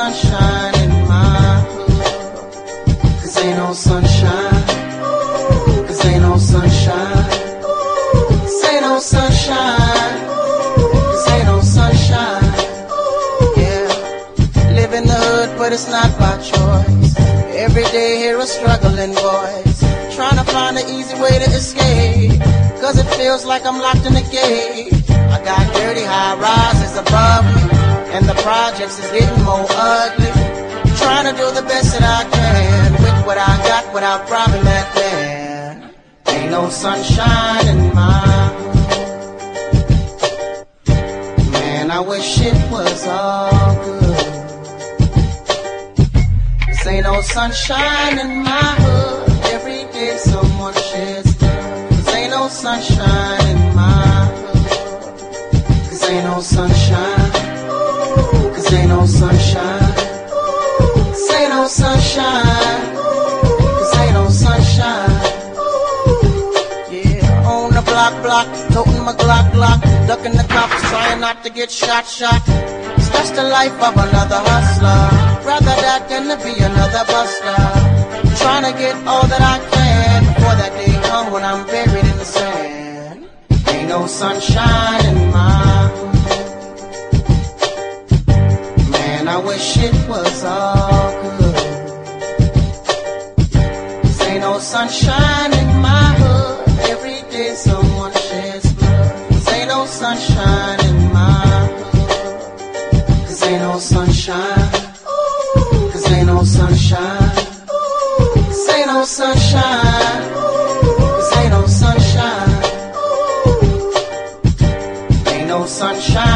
sunshine in my hood. 'Cause ain't no sunshine. 'Cause ain't no sunshine. 'Cause ain't no sunshine. 'Cause ain't no sunshine. Yeah, live in the hood, but it's not by choice. Every day hear a struggling voice, trying to find an easy way to escape. 'Cause it feels like I'm locked in a cage. I got dirty high rises above me, and the projects is getting more ugly. Trying to do the best that I can with what I got without robbing that man. Ain't no sunshine in my hood. Man, I wish it was all good. 'Cause ain't no sunshine in my hood. Every day someone sheds blood. 'Cause ain't no sunshine in my hood. 'Cause ain't no sunshine. 'Cause ain't no sunshine. 'Cause ain't no sunshine. 'Cause ain't no sunshine. Yeah, on the block, toting my Glock, ducking the cops, trying not to get shot. That's the life of another hustler. Rather that than to be another buster. Trying to get all that I can before that day come when I'm buried in the sand. Ain't no sunshine in my hood. Man, I wish it was all good. 'Cause ain't no sunshine in my hood. Every day someone sheds blood. 'Cause ain't no sunshine in my hood. 'Cause ain't no sunshine. 'Cause ain't no sunshine. 'Cause ain't no sunshine. 'Cause ain't no sunshine. Ain't no sunshine.